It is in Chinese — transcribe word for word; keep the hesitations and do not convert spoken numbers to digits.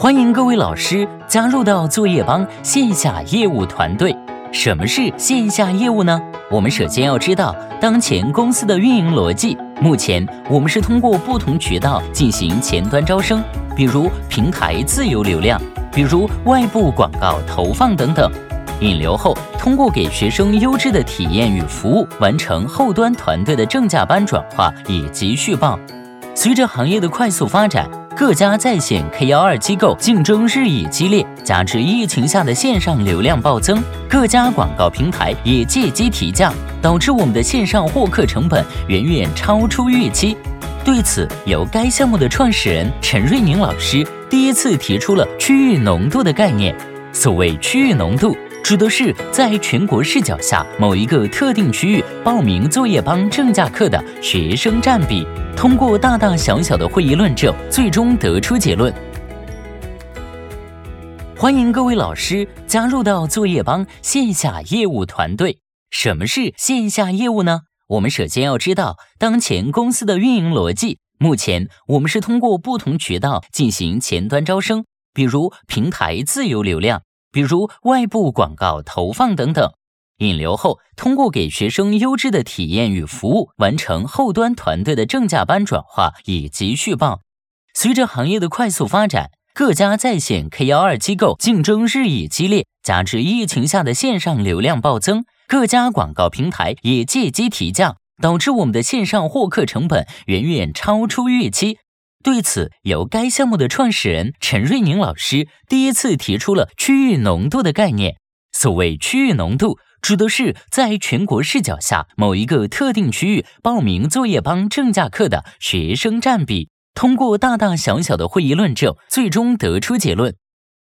欢迎各位老师加入到作业帮线下业务团队。什么是线下业务呢？我们首先要知道当前公司的运营逻辑。目前我们是通过不同渠道进行前端招生，比如平台自有流量，比如外部广告投放等等。引流后，通过给学生优质的体验与服务，完成后端团队的正价班转化以及续报。随着行业的快速发展，各家在线 K 十二 机构竞争日益激烈，加之疫情下的线上流量暴增，各家广告平台也借机提价，导致我们的线上获客成本远远超出预期。对此，由该项目的创始人陈瑞宁老师第一次提出了区域浓度的概念。所谓区域浓度，指的是在全国视角下某一个特定区域报名作业帮正价课的学生占比，通过大大小小的会议论证，最终得出结论。欢迎各位老师加入到作业帮线下业务团队。什么是线下业务呢？我们首先要知道当前公司的运营逻辑。目前我们是通过不同渠道进行前端招生，比如平台自有流量，比如外部广告投放等等。引流后，通过给学生优质的体验与服务，完成后端团队的正价班转化以及续报。随着行业的快速发展，各家在线 K 十二 机构竞争日益激烈，加之疫情下的线上流量暴增，各家广告平台也借机提价，导致我们的线上获客成本远远超出预期。对此，由该项目的创始人陈瑞宁老师第一次提出了区域浓度的概念。所谓区域浓度，指的是在全国视角下某一个特定区域报名作业帮正价课的学生占比，通过大大小小的会议论证，最终得出结论。